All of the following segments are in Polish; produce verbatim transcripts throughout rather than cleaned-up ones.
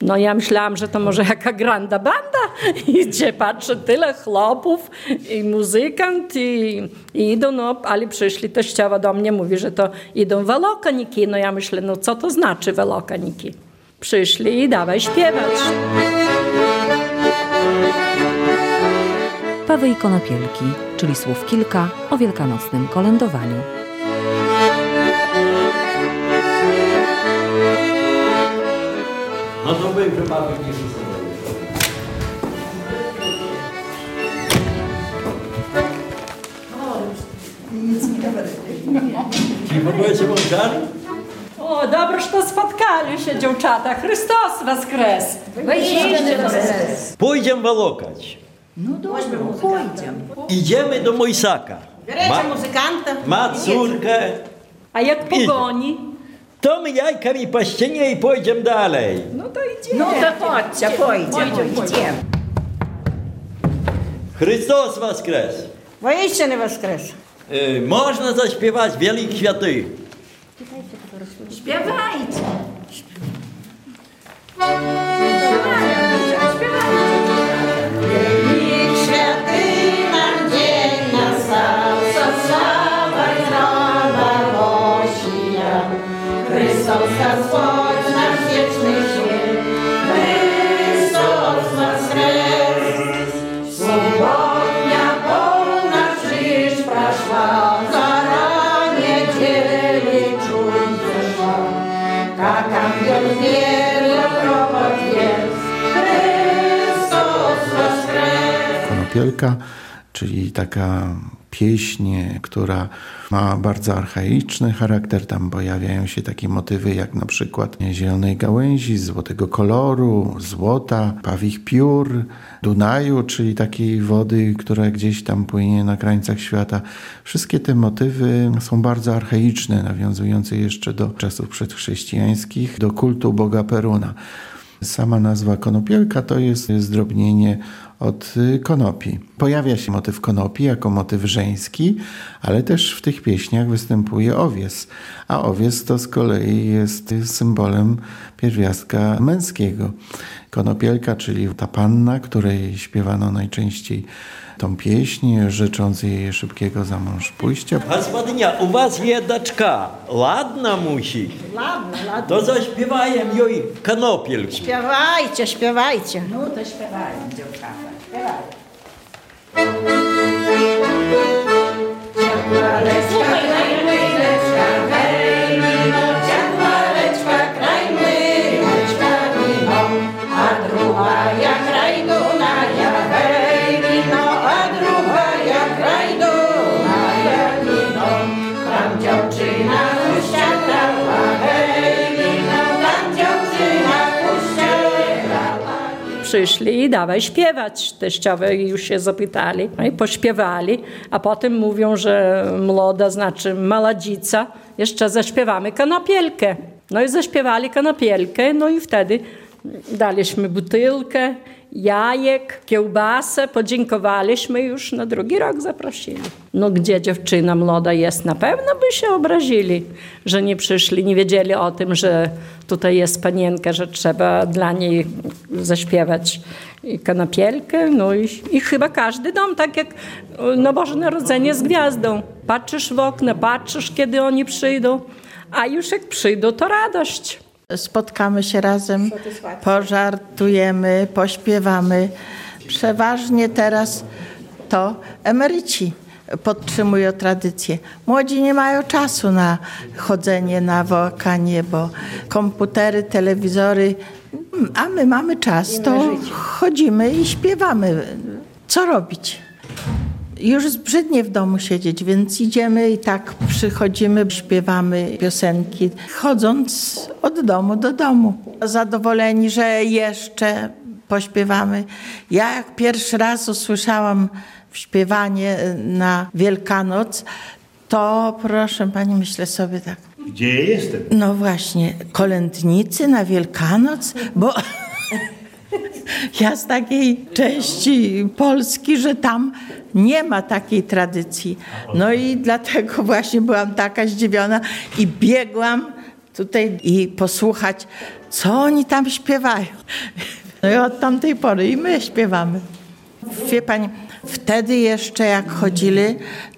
No ja myślałam, że to może jaka granda banda idzie, patrzę, tyle chłopów i muzykant i, i idą, no ale przyszli, teściowa do mnie mówi, że to idą welokaniki, no ja myślę, no co to znaczy welokaniki? Przyszli i dawaj śpiewać. Pawy i konopielki, czyli słów kilka o wielkanocnym kolędowaniu. No to były wypadek nie zostały. Czy w ogóle się włączali? O, dobrze, że spotkali się, dziewczata. Chrystus woskres. Wyjście do stres. Pójdziemy walokać. No dobrze, pójdziemy. Idziemy do Mojsaka. Bierecie muzykanta. Ma córkę. A jak pogoni? To my jajkami paścienie i pójdziemy dalej. No to idziemy. No to chodźcie, pójdziemy, idziemy. Chrystus woskres. Wyjście nie woskres. Y, można zaśpiewać Wielkie Światy. Śpiewajcie. Wielkie światy nam dzień nastał, co sława i radość. Chrystus Gospodź, nasz wieczny świat. Chrystus woskres. Subotnia polna krzyż proszła, za niedzieli czuć zeszła. Jak angiel wierny prowad jest, Chrystus woskres. Konopielka, czyli taka pieśń, która ma bardzo archaiczny charakter. Tam pojawiają się takie motywy jak na przykład zielonej gałęzi, złotego koloru, złota, pawich piór, Dunaju, czyli takiej wody, która gdzieś tam płynie na krańcach świata. Wszystkie te motywy są bardzo archaiczne, nawiązujące jeszcze do czasów przedchrześcijańskich, do kultu boga Peruna. Sama nazwa konopielka to jest zdrobnienie od konopi. Pojawia się motyw konopi jako motyw żeński, ale też w tych pieśniach występuje owies, a owies to z kolei jest symbolem pierwiastka męskiego. Konopielka, czyli ta panna, której śpiewano najczęściej tą pieśń, życząc jej szybkiego za mąż pójścia. Gospodynia, u was jednaczka, ładna musi. Ładno, ładno. To zaśpiewajem jej konopielku. Śpiewajcie, śpiewajcie. No to śpiewają, dziewczata. Śpiewają. Ciepłaleczka, kraj młyneczka, hej, wino, ciepłaleczka, kraj młyneczka, wino, a druga jak kraj Dunaja, hej, wino, a druga jak kraj Dunaja, wino, tam dziewczyna puścia grała, hej, wino, tam dziewczyna puścia grała. Przyszli i dawaj śpiewać. Teściowe już się zapytali. No i pośpiewali, a potem mówią, że młoda znaczy maladzica. Jeszcze zaśpiewamy konopielkę. No i zaśpiewali konopielkę, no i wtedy daliśmy butelkę, jajek, kiełbasę, podziękowaliśmy już na drugi rok zaprosili. No gdzie dziewczyna młoda jest? Na pewno by się obrazili, że nie przyszli, nie wiedzieli o tym, że tutaj jest panienka, że trzeba dla niej zaśpiewać konopielkę. No i, i chyba każdy dom, tak jak na Boże Narodzenie z gwiazdą. Patrzysz w okno, patrzysz, kiedy oni przyjdą, a już jak przyjdą, to radość. Spotkamy się razem, pożartujemy, pośpiewamy. Przeważnie teraz to emeryci podtrzymują tradycję. Młodzi nie mają czasu na chodzenie na wakacje, bo komputery, telewizory, a my mamy czas, to chodzimy i śpiewamy. Co robić? Już zbrzydnie w domu siedzieć, więc idziemy i tak przychodzimy, śpiewamy piosenki, chodząc od domu do domu. Zadowoleni, że jeszcze pośpiewamy. Ja jak pierwszy raz usłyszałam śpiewanie na Wielkanoc, to proszę pani, myślę sobie tak. Gdzie jestem? No właśnie, kolędnicy na Wielkanoc, bo ja z takiej części Polski, że tam nie ma takiej tradycji. No i dlatego właśnie byłam taka zdziwiona i biegłam tutaj i posłuchać, co oni tam śpiewają. No i od tamtej pory i my śpiewamy. Wie pani, wtedy jeszcze jak chodzili,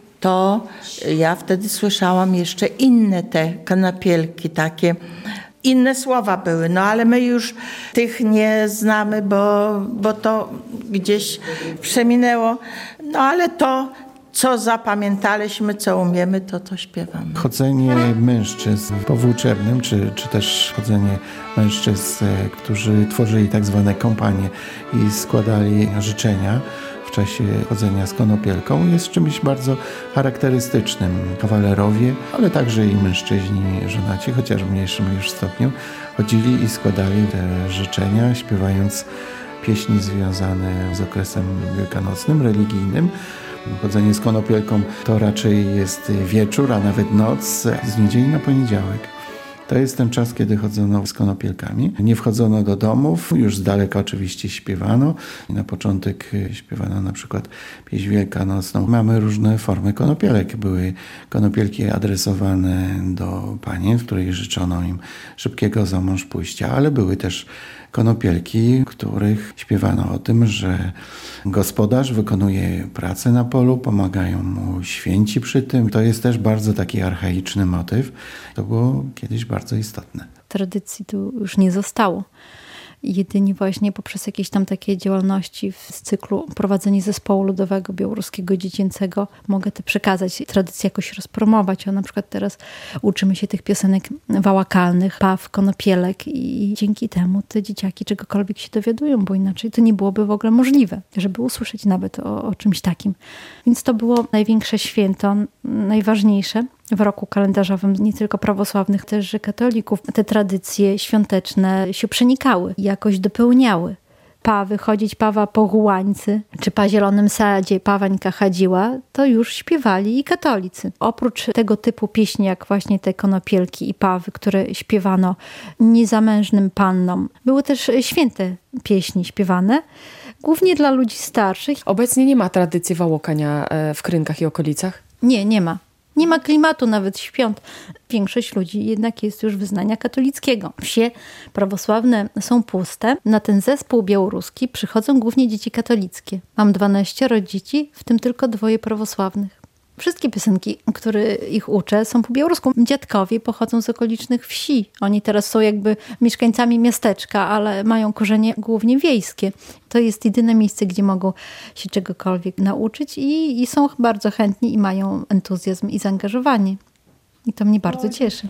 to ja wtedy słyszałam jeszcze inne te kanapielki takie. Inne słowa były, no ale my już tych nie znamy, bo, bo to gdzieś przeminęło. No ale to, co zapamiętaliśmy, co umiemy, to to śpiewamy. Chodzenie mężczyzn po włóczebnym, czy, czy też chodzenie mężczyzn, którzy tworzyli tak zwane kompanie i składali życzenia w czasie chodzenia z konopielką, jest czymś bardzo charakterystycznym. Kawalerowie, ale także i mężczyźni żonaci, chociaż w mniejszym już stopniu, chodzili i składali te życzenia, śpiewając pieśni związane z okresem wielkanocnym, religijnym. Chodzenie z konopielką to raczej jest wieczór, a nawet noc z niedzieli na poniedziałek. To jest ten czas, kiedy chodzono z konopielkami. Nie wchodzono do domów, już z daleka oczywiście śpiewano. Na początek śpiewano na przykład pieśń wielkanocną. Mamy różne formy konopielek. Były konopielki adresowane do panien, w których życzono im szybkiego za mąż pójścia, ale były też konopielki, w których śpiewano o tym, że gospodarz wykonuje pracę na polu, pomagają mu święci przy tym. To jest też bardzo taki archaiczny motyw. To było kiedyś bardzo istotne. Tradycji tu już nie zostało. Jedynie właśnie poprzez jakieś tam takie działalności z cyklu prowadzenie zespołu ludowego białoruskiego dziecięcego mogę te przekazać, tradycję jakoś rozpromować. O, na przykład teraz uczymy się tych piosenek wałakalnych, paw, konopielek i dzięki temu te dzieciaki czegokolwiek się dowiadują, bo inaczej to nie byłoby w ogóle możliwe, żeby usłyszeć nawet o, o czymś takim. Więc to było największe święto, najważniejsze w roku kalendarzowym, nie tylko prawosławnych, też że katolików. Te tradycje świąteczne się przenikały, jakoś dopełniały. Pa wychodzić pawa po hułańcy, czy pa zielonym sadzie pawańka chodziła, to już śpiewali i katolicy. Oprócz tego typu pieśni, jak właśnie te konopielki i pawy, które śpiewano niezamężnym pannom, były też święte pieśni śpiewane, głównie dla ludzi starszych. Obecnie nie ma tradycji wałokania w Krynkach i okolicach? Nie, nie ma. Nie ma klimatu nawet świąt. Większość ludzi jednak jest już wyznania katolickiego. Wsie prawosławne są puste. Na ten zespół białoruski przychodzą głównie dzieci katolickie. Mam dwanaścioro dzieci, w tym tylko dwoje prawosławnych. Wszystkie piosenki, które ich uczę, są po białorusku. Dziadkowie pochodzą z okolicznych wsi. Oni teraz są jakby mieszkańcami miasteczka, ale mają korzenie głównie wiejskie. To jest jedyne miejsce, gdzie mogą się czegokolwiek nauczyć i, i są bardzo chętni i mają entuzjazm i zaangażowanie. I to mnie bardzo cieszy.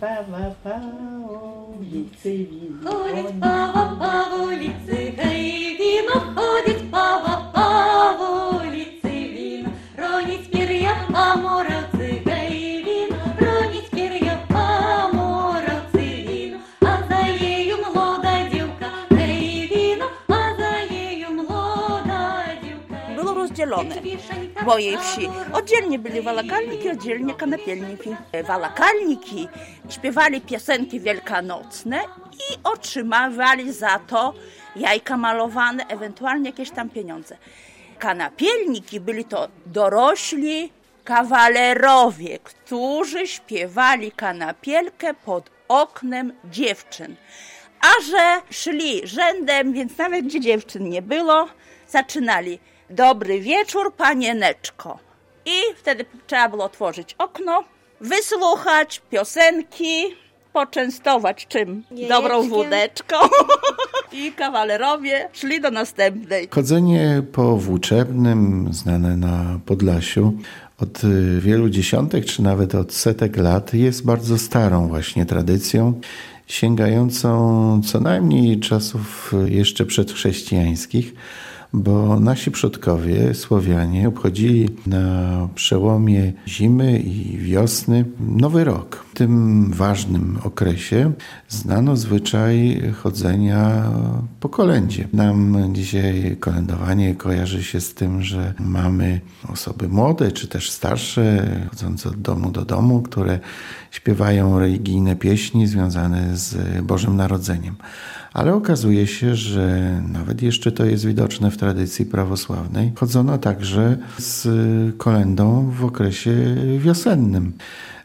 W mojej wsi. Oddzielnie byli wałakalniki, oddzielnie kanapielniki. Wałakalniki śpiewali piosenki wielkanocne i otrzymywali za to jajka malowane, ewentualnie jakieś tam pieniądze. Kanapielniki byli to dorośli kawalerowie, którzy śpiewali kanapielkę pod oknem dziewczyn. A że szli rzędem, więc nawet gdzie dziewczyn nie było, zaczynali: dobry wieczór, panieneczko. I wtedy trzeba było otworzyć okno, wysłuchać piosenki, poczęstować czym? Jajeczkiem. Dobrą wódeczką. I kawalerowie szli do następnej. Chodzenie po włóczebnym, znane na Podlasiu, od wielu dziesiątek, czy nawet od setek lat, jest bardzo starą właśnie tradycją, sięgającą co najmniej czasów jeszcze przedchrześcijańskich, bo nasi przodkowie, Słowianie, obchodzili na przełomie zimy i wiosny Nowy Rok. W tym ważnym okresie znano zwyczaj chodzenia po kolędzie. Nam dzisiaj kolędowanie kojarzy się z tym, że mamy osoby młode czy też starsze, chodzące od domu do domu, które śpiewają religijne pieśni związane z Bożym Narodzeniem. Ale okazuje się, że nawet jeszcze to jest widoczne w tradycji prawosławnej. Chodzono także z kolędą w okresie wiosennym.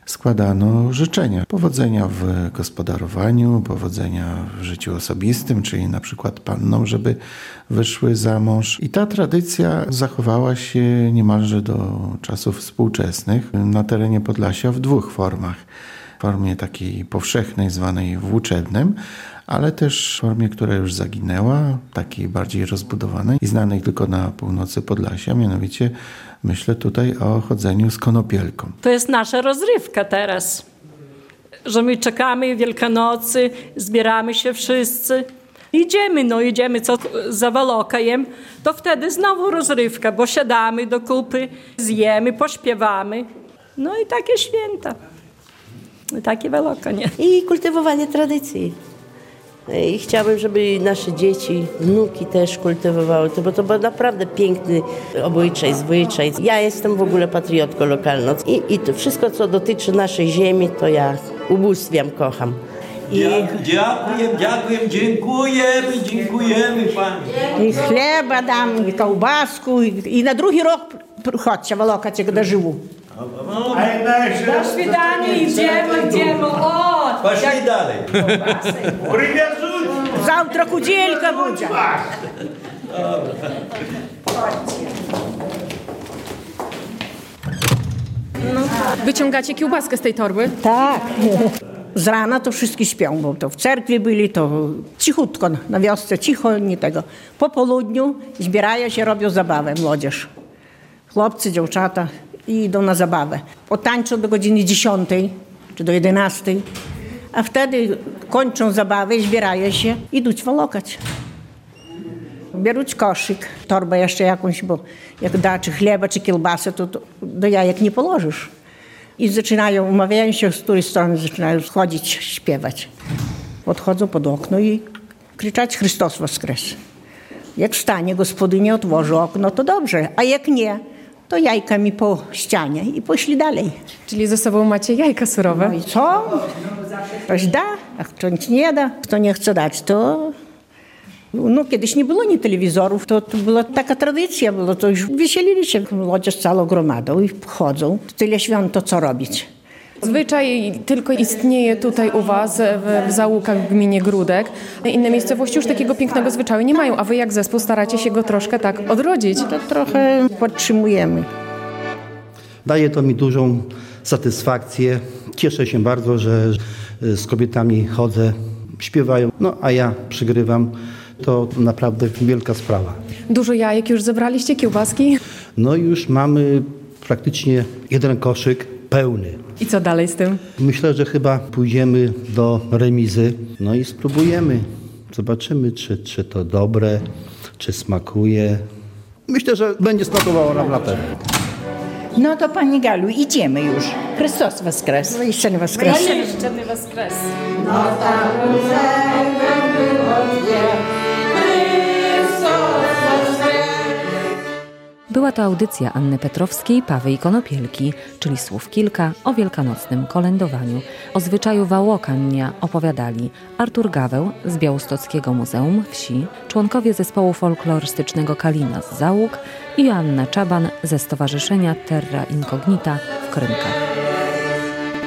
składano życzenia. Powodzenia w gospodarowaniu, powodzenia w życiu osobistym, czyli na przykład pannom, żeby wyszły za mąż. I ta tradycja zachowała się niemalże do czasów współczesnych na terenie Podlasia w dwóch formach. W formie takiej powszechnej, zwanej włóczebnym, ale też w formie, która już zaginęła, takiej bardziej rozbudowanej i znanej tylko na północy Podlasia, mianowicie myślę tutaj o chodzeniu z konopielką. To jest nasza rozrywka teraz, że my czekamy Wielkanocy, zbieramy się wszyscy. Idziemy, no idziemy, co za Walokajem, to wtedy znowu rozrywka, bo siadamy do kupy, zjemy, pośpiewamy. No i takie święta. Takie Walokanie. I kultywowanie tradycji. I chciałabym, żeby nasze dzieci, wnuki też kultywowały to, bo to był naprawdę piękny obyczaj, zwyczaj. Ja jestem w ogóle patriotką lokalną i, i to wszystko, co dotyczy naszej ziemi, to ja ubóstwiam, kocham. I... Dziękuję, dziękuję, dziękujemy, dziękujemy pani. I chleba dam, i kołbasku, i, i na drugi rok chodźcie, Walokać, jak dożywu. Do świdania, idziemy, idziemy. O! Poszli jak... dalej. Завтра куделька będzie. Wyciągacie kiełbaskę z tej torby? Tak. Z rana to wszyscy śpią, bo to w cerkwi byli, to cichutko na wiosce, cicho, nie tego. Po południu zbierają się, robią zabawę, młodzież. Chłopcy, dziewczata i idą na zabawę. Potańczą do godziny dziesiątej czy do jedenastej, a wtedy kończą zabawę, zbierają się, idą walokać. Biorą koszyk, torbę jeszcze jakąś, bo jak da, czy chleba, czy kiełbasę, to, to do jajek nie położysz. I zaczynają, umawiają się, z której strony zaczynają schodzić, śpiewać. Podchodzą pod okno i krzyczeć Chrystus woskres. Jak wstanie gospodynia, otworzy okno, to dobrze, a jak nie, to jajkami po ścianie i poszli dalej. Czyli ze sobą macie jajka surowe? No i co? Ktoś da, a ktoś nie da. Kto nie chce dać, to... No kiedyś nie było ni telewizorów, to, to była taka tradycja, było, to już wieselili się młodzież całą gromadą i chodzą. Tyle świąt, to co robić? Zwyczaj tylko istnieje tutaj u was w, w Załukach w gminie Gródek. Inne miejscowości już takiego pięknego zwyczaju nie mają, a wy jak zespół staracie się go troszkę tak odrodzić. To trochę podtrzymujemy. Daje to mi dużą satysfakcję. Cieszę się bardzo, że z kobietami chodzę, śpiewają, no a ja przygrywam. To naprawdę wielka sprawa. Dużo jajek już zebraliście, kiełbaski? No już mamy praktycznie jeden koszyk pełny. I co dalej z tym? Myślę, że chyba pójdziemy do remizy, no i spróbujemy. Zobaczymy, czy, czy to dobre, czy smakuje. Myślę, że będzie smakowało nam na pewno. No to pani Galu, idziemy już. Chrystus woskres. Jeszcze woskres. Jeszcze woskres. No tam było gdzie. Była to audycja Anny Petrowskiej, Pawy i Konopielki, czyli słów kilka o wielkanocnym kolędowaniu. O zwyczaju Wałokania opowiadali Artur Gaweł z Białostockiego Muzeum Wsi, członkowie zespołu folklorystycznego Kalina z Załóg i Joanna Czaban ze Stowarzyszenia Terra Incognita w Krynkach.